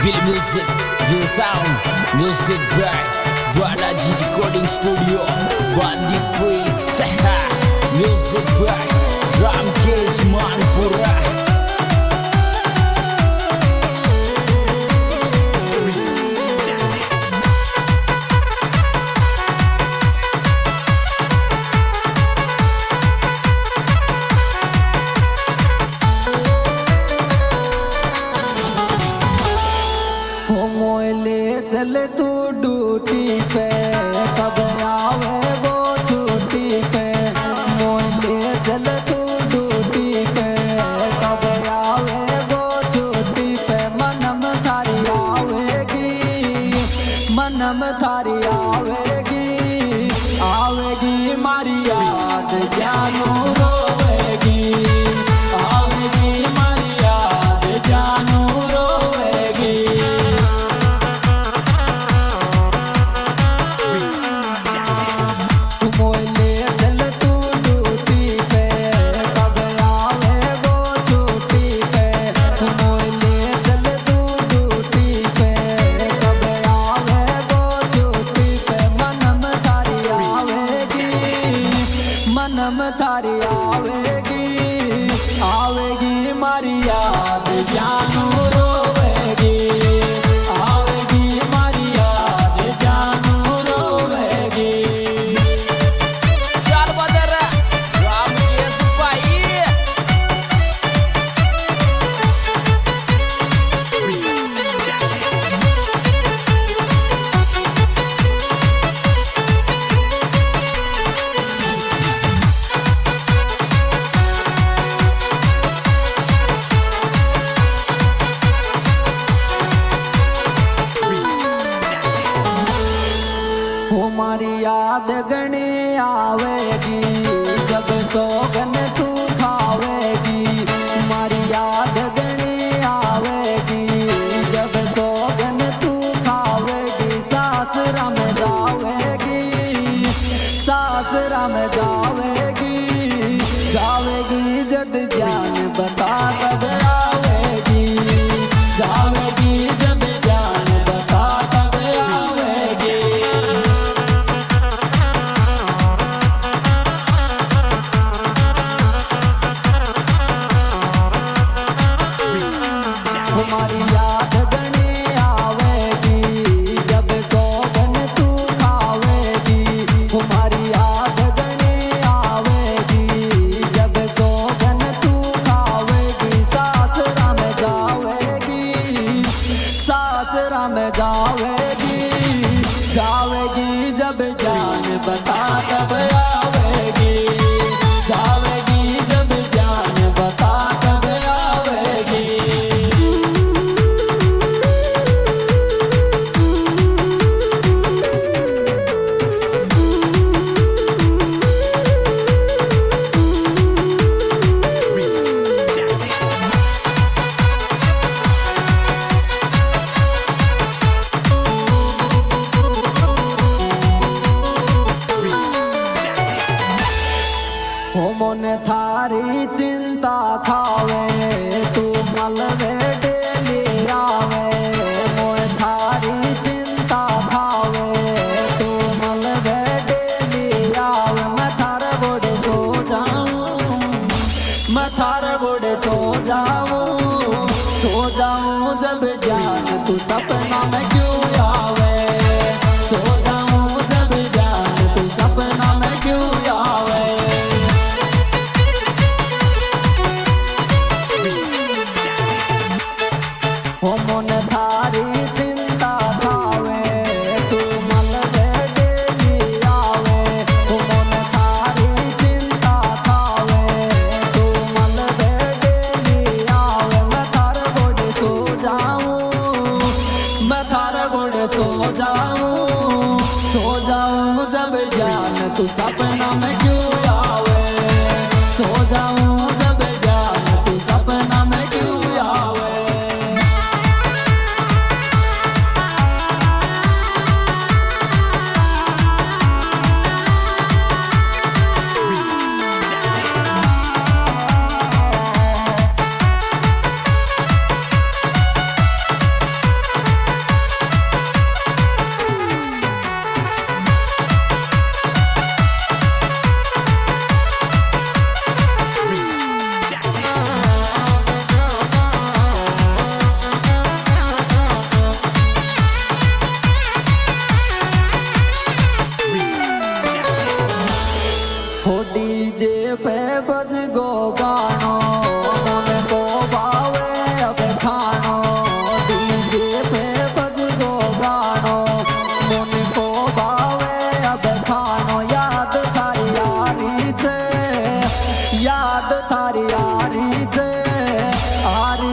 Bill Music, Bill Sound, Music by Balaji Recording Studio, Bandi Quiz, Music by Ramkesh Manpura. चल तू duty पे कब आवे वो छुट्टी पे मोले चल तू ड्यूटी पे कब आवे वो छुट्टी पे मनम थारी आवेगी आवेगी मारी याद जानू रोवेगी आवेगी मारी याद जानू रोवेगी थारी आवेगी मारी याद जानू रोवेगी आवेगी मारी याद जानू रोवेगी। चल बदर रामकेश भाई हमारी याद गणी आवेगी जब सोगन तू खावेगी हमारी याद गणी आवेगी जब सोगन तू खावेगी सासरा में जावेगी जद जान बता कब आवेगी जावेगी जब जान बता कब आवेगी। हमारी याद गणी आवेगी जब सोगन तू खावेगी हमारी याद गणी आवेगी जब सोगन तू खावेगी सासरा में जावेगी जब जान बता कब आवेगी जावेगी जब जान बता कब आवेगी। मन थारी चिंता खावे तू मलबे डेली आवे मोए थारी चिंता खावे तू मलबे डेली आवे मैं थारे गोड़े सो जाऊं जब जान तू सपना में क्यों आवे सो जाऊं जब जान तू सपना में क्यों आवे। मन थारी चिंता खावे तू मलबे डेली आवे मन थारी चिंता खावे तू मलबे डेली आवे मैं थारे गोड़े सो जाऊं जब जान तू सपना में क्यों आवे सो जाऊं जब जान तू सपना में क्यों आवे।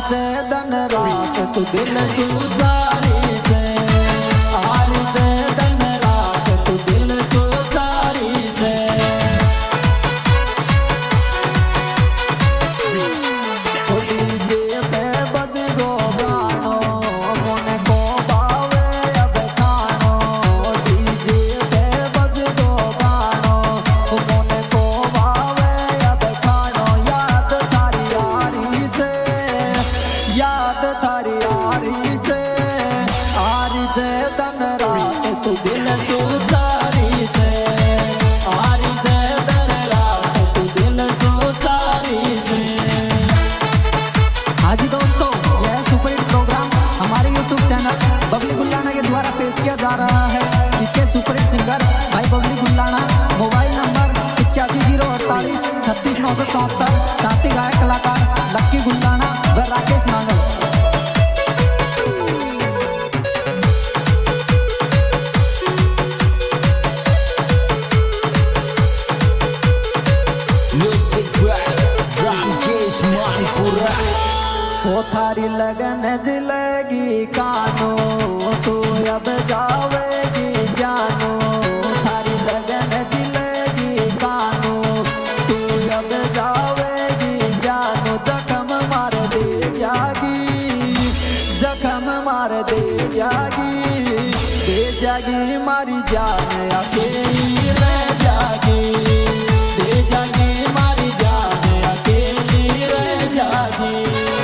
से दिन रात तू दिल सुचारी से, हारी से दिन रात तू दिल सुचारी से। डीजे पे बज गो गानो मोने को बावे अब खानो, डीजे पे बज गो गानो मोने को बावे अब खानो। याद थारी यारी से, याद थारी यारी से, हारी से दिन रात तू दिल सुचारी से, हारी से दिन रात तू दिल सुचारी से। हाँ जी दोस्तों, यह सुपरहिट प्रोग्राम हमारे YouTube चैनल बबली गुल्लाना के द्वारा पेश किया जा रहा है। इसके सुपरहिट सिंगर भाई बबली गुल्लाना, मोबाइल नंबर 8508436974, साथी गायक कलाकार लक्की गुल्लाना व राकेश नागल। Music by Rakesh Manpura. वो थारी लगन जिलेगी कानो तू अब जावेगी जानो, थारी लगन जिलेगी कानो तू अब जावेगी जानो। जख्म मार दे जागी, जख्म मार दे जागी मारी जान अकेली रह जागी, दे जागी मारी जान अकेली रह जागी।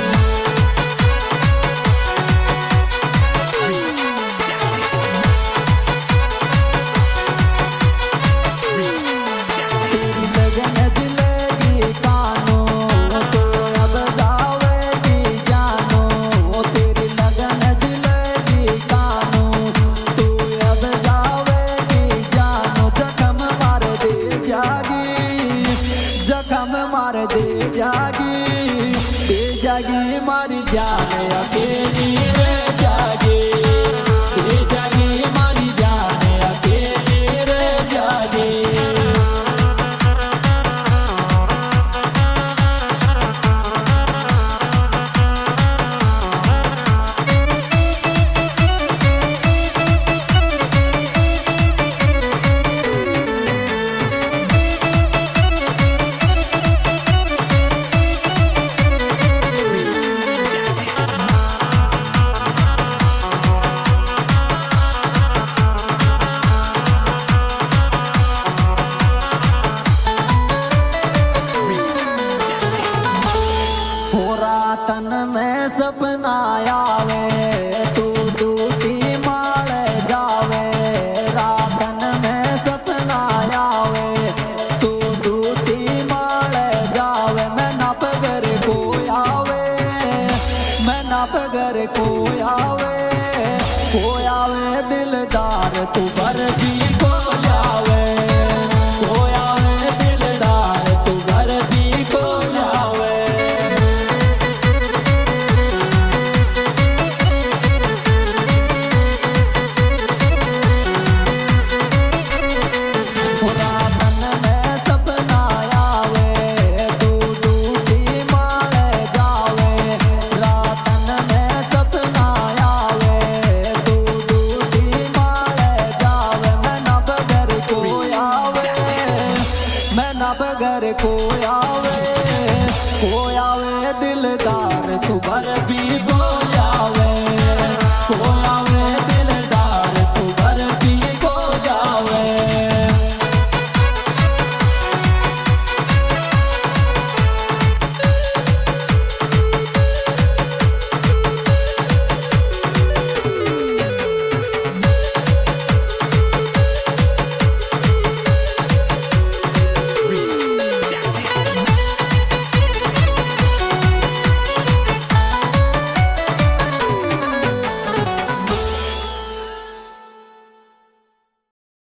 दे जागी मारी जान अकेली रह जागी, दे जागी मारी जान अकेली रह जागी। तन में सपना आवे तू टूटी मार जावे, रातन में सपना आवे तू टूटी मार जावे। मैं ना पगर को आवे, मैं ना पगर को आवे दिलदार तू पर भी को जावे, को आवे दिलदार तू पर भी को जावे। बगर को आवे दिलदार तू बर भी